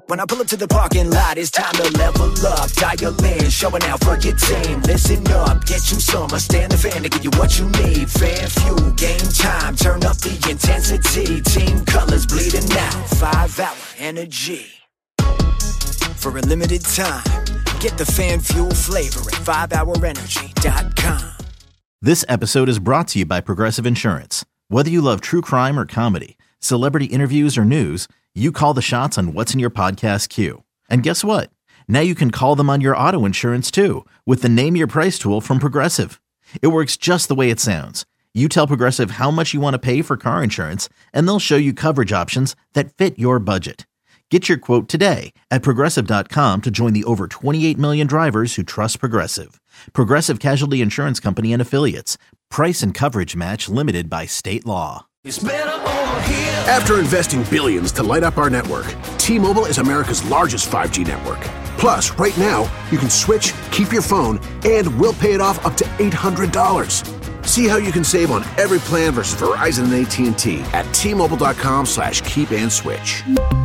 When I pull up to the parking lot, it's time to level up. Dial in, showing out for your team. Listen up, get you some. Stand the fan to give you what you need. Fan fuel, game time, turn up the intensity. Team colors bleeding out, 5-hour energy. For a limited time, get the fan fuel flavor at 5hourenergy.com. This episode is brought to you by Progressive Insurance. Whether you love true crime or comedy, celebrity interviews or news, you call the shots on what's in your podcast queue. And guess what? Now you can call them on your auto insurance too with the Name Your Price tool from Progressive. It works just the way it sounds. You tell Progressive how much you want to pay for car insurance, and they'll show you coverage options that fit your budget. Get your quote today at Progressive.com to join the over 28 million drivers who trust Progressive. Progressive Casualty Insurance Company and Affiliates. Price and coverage match limited by state law. It's better over here. After investing billions to light up our network, T-Mobile is America's largest 5G network. Plus, right now, you can switch, keep your phone, and we'll pay it off up to $800. See how you can save on every plan versus Verizon and AT&T at T-Mobile.com/keep-and-switch.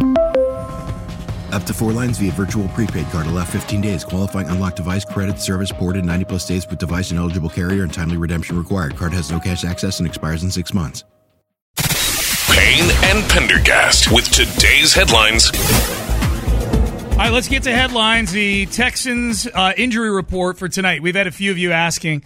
Up to 4 lines via virtual prepaid card. Allow 15 days. Qualifying unlocked device credit service ported 90-plus days with device and eligible carrier and timely redemption required. Card has no cash access and expires in 6 months. Payne and Pendergast with today's headlines. All right, let's get to headlines. The Texans injury report for tonight. We've had a few of you asking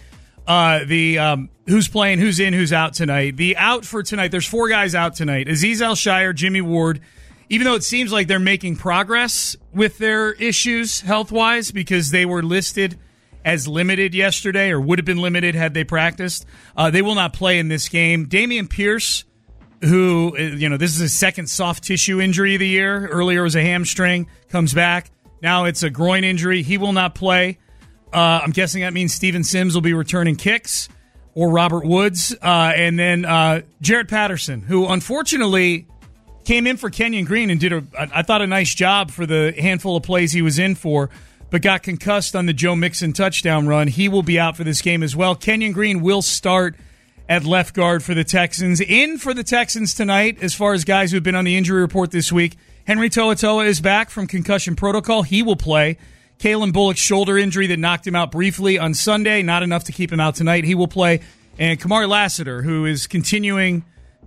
who's playing, who's in, who's out tonight. The out for tonight, there's 4 guys out tonight. Azeez Al-Shaair, Jimmy Ward, even though it seems like they're making progress with their issues health-wise because they were listed as limited yesterday or would have been limited had they practiced, they will not play in this game. Dameon Pierce, who, this is his second soft tissue injury of the year. Earlier it was a hamstring, comes back. Now it's a groin injury. He will not play. I'm guessing that means Steven Sims will be returning kicks or Robert Woods. And then Jaret Patterson, who unfortunately came in for Kenyon Green and did, I thought, a nice job for the handful of plays he was in for, but got concussed on the Joe Mixon touchdown run. He will be out for this game as well. Kenyon Green will start at left guard for the Texans. In for the Texans tonight, as far as guys who have been on the injury report this week, Henry To'oTo'o is back from concussion protocol. He will play. Kalen Bullock's shoulder injury that knocked him out briefly on Sunday, not enough to keep him out tonight. He will play. And Kamari Lassiter, who is continuing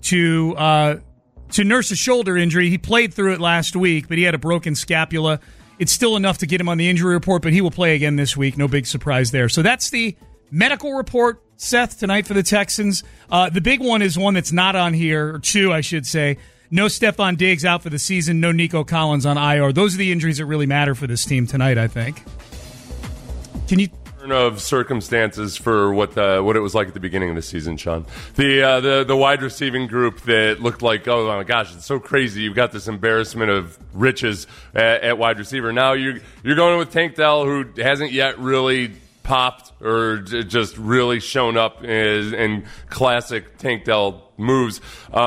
to nurse a shoulder injury. He played through it last week, but he had a broken scapula. It's still enough to get him on the injury report, but he will play again this week. No big surprise there. So that's the medical report, Seth, tonight for the Texans. The big one is one that's not on here, or 2, I should say. No Stephon Diggs out for the season. No Nico Collins on IR. Those are the injuries that really matter for this team tonight, I think. Can you... of circumstances for what it was like at the beginning of the season, Sean. The wide receiving group that looked like, oh my gosh, it's so crazy. You've got this embarrassment of riches at wide receiver. Now you're going with Tank Dell, who hasn't yet really popped or just really shown up in classic Tank Dell moves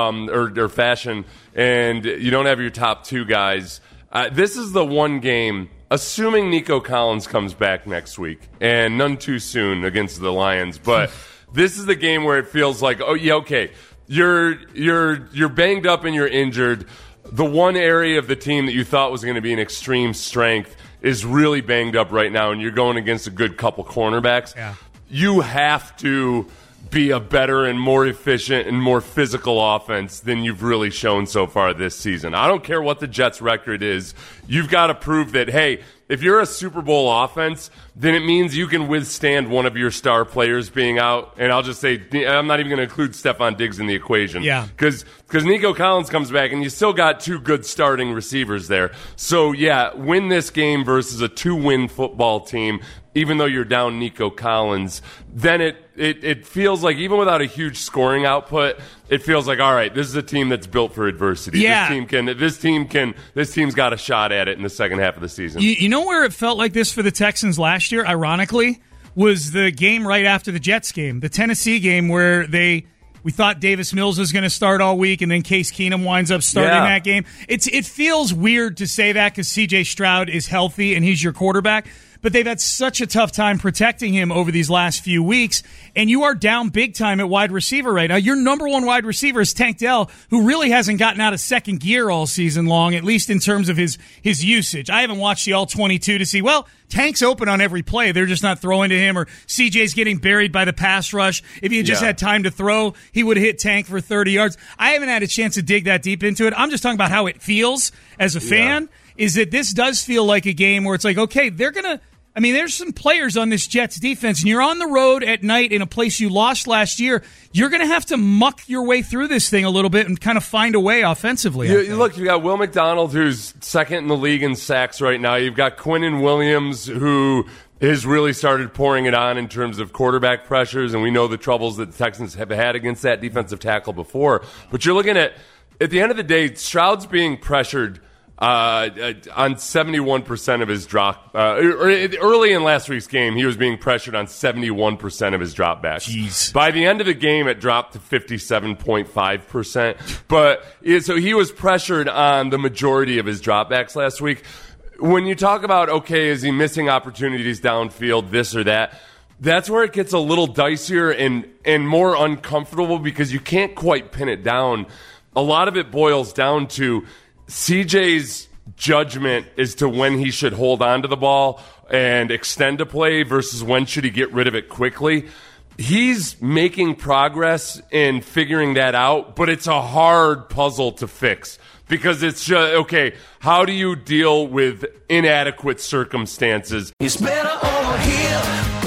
or fashion, and you don't have your top 2 guys. This is the one game, assuming Nico Collins comes back next week, and none too soon against the Lions, but this is the game where it feels like, oh yeah, okay, you're banged up and you're injured. The one area of the team that you thought was going to be an extreme strength is really banged up right now, and you're going against a good couple cornerbacks. Yeah. You have to be a better and more efficient and more physical offense than you've really shown so far this season. I don't care what the Jets' record is. You've got to prove that, hey, if you're a Super Bowl offense, then it means you can withstand one of your star players being out. And I'll just say, I'm not even going to include Stephon Diggs in the equation. Yeah. Because Nico Collins comes back, and you still got 2 good starting receivers there. So, yeah, win this game versus a 2-win football team, even though you're down Nico Collins, then it feels like, even without a huge scoring output, it feels like, all right, this is a team that's built for adversity. Yeah. This team's got a shot at it in the second half of the season. You know where it felt like this for the Texans last year, ironically, was the game right after the Jets game, the Tennessee game, where we thought Davis Mills was going to start all week, and then Case Keenum winds up starting that game. It feels weird to say that because C.J. Stroud is healthy and he's your quarterback. but they've had such a tough time protecting him over these last few weeks, and you are down big time at wide receiver right now. Your number one wide receiver is Tank Dell, who really hasn't gotten out of second gear all season long, at least in terms of his usage. I haven't watched the All-22 to see, well, Tank's open on every play. They're just not throwing to him, or CJ's getting buried by the pass rush. If he had just had time to throw, he would have hit Tank for 30 yards. I haven't had a chance to dig that deep into it. I'm just talking about how it feels as a fan, is that this does feel like a game where it's like, okay, they're going to, I mean, there's some players on this Jets defense, and you're on the road at night in a place you lost last year. You're going to have to muck your way through this thing a little bit and kind of find a way offensively. Look, you got Will McDonald, who's second in the league in sacks right now. You've got Quinnen Williams, who has really started pouring it on in terms of quarterback pressures, and we know the troubles that the Texans have had against that defensive tackle before. But you're looking at the end of the day, Stroud's being pressured on 71% of his drop. Early in last week's game, he was being pressured on 71% of his dropbacks. Jeez. By the end of the game, it dropped to 57.5%. But so he was pressured on the majority of his dropbacks last week. When you talk about, okay, is he missing opportunities downfield, this or that, that's where it gets a little dicier and more uncomfortable because you can't quite pin it down. A lot of it boils down to CJ's judgment as to when he should hold on to the ball and extend a play versus when should he get rid of it quickly. He's making progress in figuring that out, but it's a hard puzzle to fix because it's just, okay, how do you deal with inadequate circumstances? It's better over here.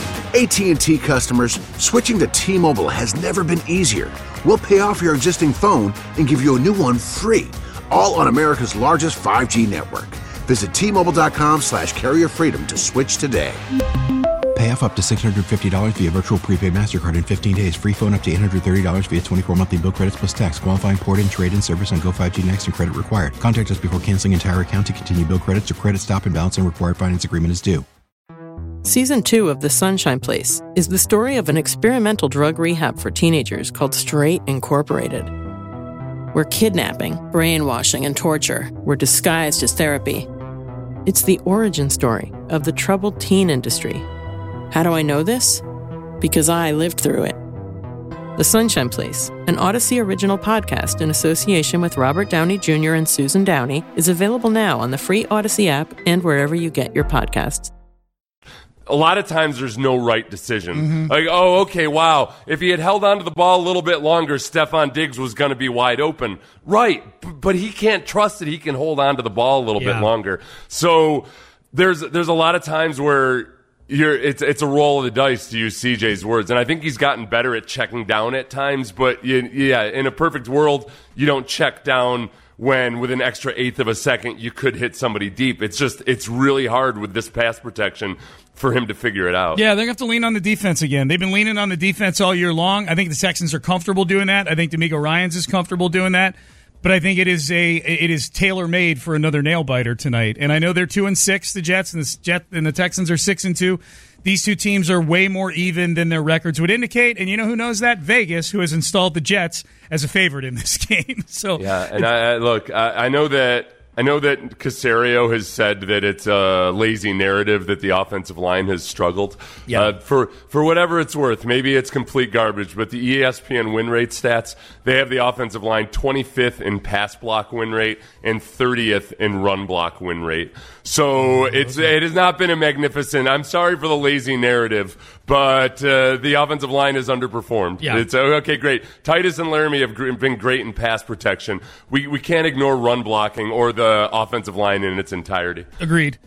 AT&T customers, switching to T-Mobile has never been easier. We'll pay off your existing phone and give you a new one free. All on America's largest 5G network. Visit T-Mobile.com/carrier freedom to switch today. Pay off up to $650 via virtual prepaid MasterCard in 15 days. Free phone up to $830 via 24 monthly bill credits plus tax. Qualifying port-in, trade-in service on Go 5G Next and credit required. Contact us before canceling entire account to continue bill credits or credit stop and balance and required finance agreement is due. Season 2 of The Sunshine Place is the story of an experimental drug rehab for teenagers called Straight Incorporated, where kidnapping, brainwashing, and torture were disguised as therapy. It's the origin story of the troubled teen industry. How do I know this? Because I lived through it. The Sunshine Place, an Odyssey original podcast in association with Robert Downey Jr. and Susan Downey, is available now on the free Odyssey app and wherever you get your podcasts. A lot of times there's no right decision. Like, oh, okay, wow. If he had held on to the ball a little bit longer, Stephon Diggs was going to be wide open. Right, but he can't trust that he can hold on to the ball a little bit longer. So there's a lot of times where it's a roll of the dice, to use CJ's words. And I think he's gotten better at checking down at times. But, in a perfect world, you don't check down when with an extra eighth of a second you could hit somebody deep. It's really hard with this pass protection for him to figure it out. Yeah, they're going to have to lean on the defense again. They've been leaning on the defense all year long. I think the Texans are comfortable doing that. I think D'Amico Ryans is comfortable doing that. But I think it is tailor-made for another nail-biter tonight. And I know they're 2-6, the Jets, and the Texans are 6-2. These two teams are way more even than their records would indicate. And you know who knows that? Vegas, who has installed the Jets as a favorite in this game. So yeah, and I know that Caserio has said that it's a lazy narrative that the offensive line has struggled. Yeah. For whatever it's worth, maybe it's complete garbage, but the ESPN win rate stats, they have the offensive line 25th in pass block win rate and 30th in run block win rate. So it has not been a magnificent. I'm sorry for the lazy narrative, but the offensive line has underperformed. Yeah. It's okay, great. Titus and Laramie have been great in pass protection. We can't ignore run blocking or the offensive line in its entirety. Agreed.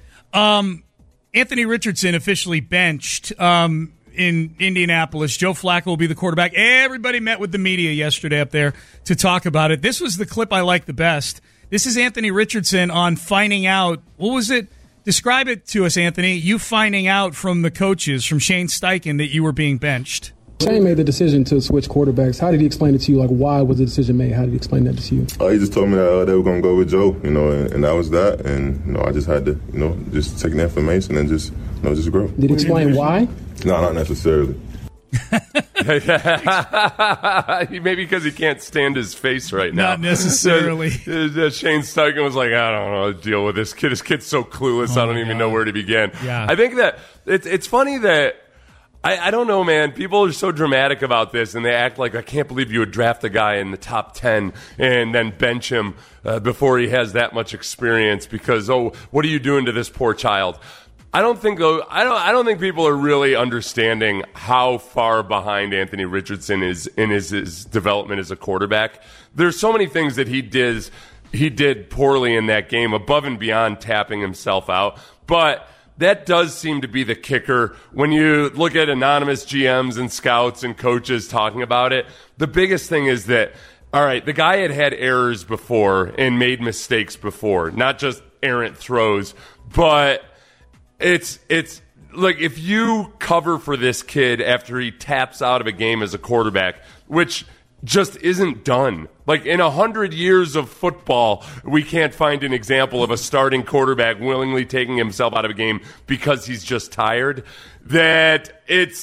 Anthony Richardson officially benched in Indianapolis. Joe Flacco will be the quarterback. Everybody met with the media yesterday up there to talk about it. This was the clip I liked the best. This is Anthony Richardson on finding out. What was it? Describe it to us, Anthony. You finding out from the coaches, from Shane Steichen, that you were being benched. Shane made the decision to switch quarterbacks. How did he explain it to you? Like, why was the decision made? How did he explain that to you? He just told me that they were going to go with Joe, and that was that. And, I just had to, just take the information and just grow. Did he explain why? No, not necessarily. Maybe because he can't stand his face right now. Not necessarily. Shane Steichen was like, I don't know how to deal with this kid. This kid's so clueless, I don't even know where to begin. Yeah. I think that it's funny that I don't know, man. People are so dramatic about this, and they act like, I can't believe you would draft a guy in the top 10 and then bench him before he has that much experience because, what are you doing to this poor child? I don't think people are really understanding how far behind Anthony Richardson is in his development as a quarterback. There's so many things that he did poorly in that game, above and beyond tapping himself out. But that does seem to be the kicker when you look at anonymous GMs and scouts and coaches talking about it. The biggest thing is that, all right, the guy had errors before and made mistakes before, not just errant throws, but it's like if you cover for this kid after he taps out of a game as a quarterback, which just isn't done. Like in 100 years of football, we can't find an example of a starting quarterback willingly taking himself out of a game because he's just tired. That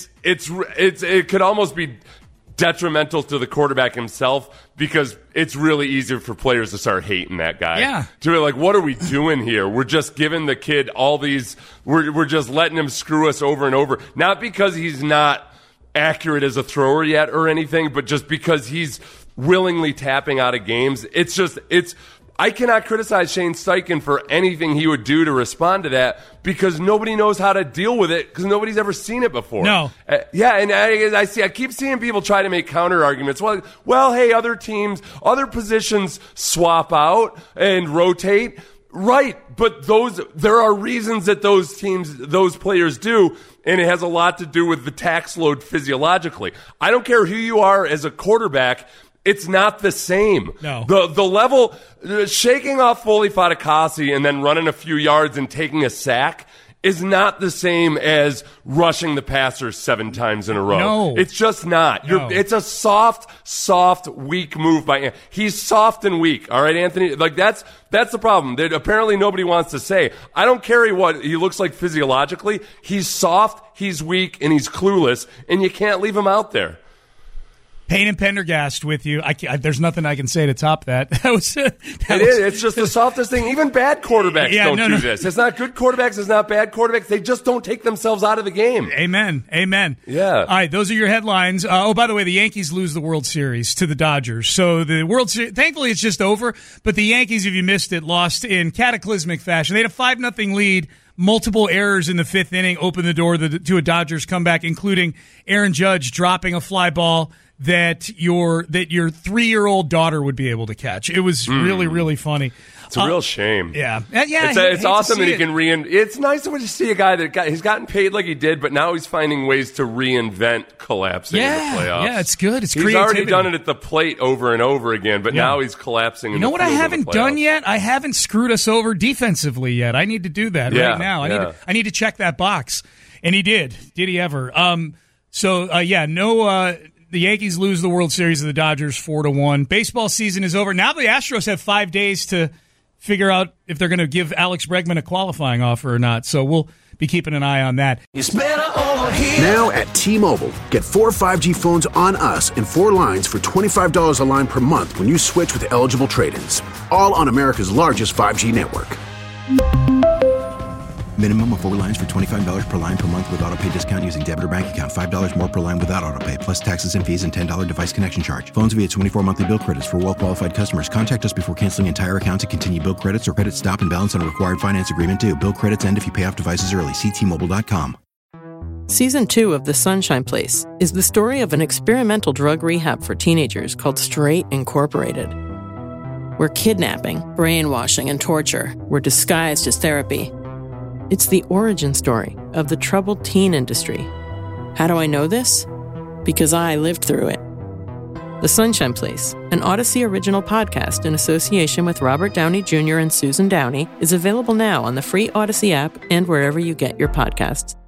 it could almost be detrimental to the quarterback himself because it's really easy for players to start hating that guy. Yeah. To be like, what are we doing here? We're just giving the kid all these, we're just letting him screw us over and over. Not because he's not accurate as a thrower yet or anything, but just because he's willingly tapping out of games. I cannot criticize Shane Steichen for anything he would do to respond to that because nobody knows how to deal with it because nobody's ever seen it before. No. And I keep seeing people try to make counter arguments. Well, hey, other teams, other positions swap out and rotate. Right, but there are reasons that those players do, and it has a lot to do with the tax load physiologically. I don't care who you are as a quarterback. It's not the same. No. The level, shaking off Foley Fatukasi and then running a few yards and taking a sack is not the same as rushing the passer 7 times in a row. No. It's just not. No. It's a soft, weak move by Anthony. He's soft and weak, all right, Anthony? Like, that's the problem that apparently nobody wants to say. I don't care what he looks like physiologically. He's soft, he's weak, and he's clueless, and you can't leave him out there. Payne and Pendergast with you. There's nothing I can say to top that. It's just the softest thing. Even bad quarterbacks don't do this. It's not good quarterbacks. It's not bad quarterbacks. They just don't take themselves out of the game. Amen. Yeah. All right, those are your headlines. By the way, the Yankees lose the World Series to the Dodgers. So the World Series, thankfully, it's just over. But the Yankees, if you missed it, lost in cataclysmic fashion. They had a 5-0 lead. Multiple errors in the 5th inning opened the door to a Dodgers comeback, including Aaron Judge dropping a fly ball that your 3-year-old daughter would be able to catch. It was really, really funny. It's a real shame. Yeah. It's awesome that he can It's nice to see a guy he's gotten paid like he did, but now he's finding ways to reinvent collapsing in the playoffs. Yeah, it's good. It's he's creativity. Already done it at the plate over and over again, but now he's collapsing. You know what I haven't done yet? I haven't screwed us over defensively yet. I need to do that right now. I need to check that box, and he did. Did he ever? The Yankees lose the World Series to the Dodgers 4-1. Baseball season is over. Now the Astros have 5 days to figure out if they're going to give Alex Bregman a qualifying offer or not. So we'll be keeping an eye on that. It's better over here. Now at T-Mobile, get 4 5G phones on us and 4 lines for $25 a line per month when you switch with eligible trade-ins. All on America's largest 5G network. Minimum of 4 lines for $25 per line per month with autopay discount using debit or bank account. $5 more per line without autopay, plus taxes and fees and $10 device connection charge. Phones via 24 monthly bill credits for well-qualified customers. Contact us before canceling entire account to continue bill credits or credit stop and balance on a required finance agreement due. Bill credits end if you pay off devices early. See T-Mobile.com. Season 2 of The Sunshine Place is the story of an experimental drug rehab for teenagers called Straight Incorporated, where kidnapping, brainwashing, and torture were disguised as therapy. It's the origin story of the troubled teen industry. How do I know this? Because I lived through it. The Sunshine Place, an Odyssey original podcast in association with Robert Downey Jr. and Susan Downey, is available now on the free Odyssey app and wherever you get your podcasts.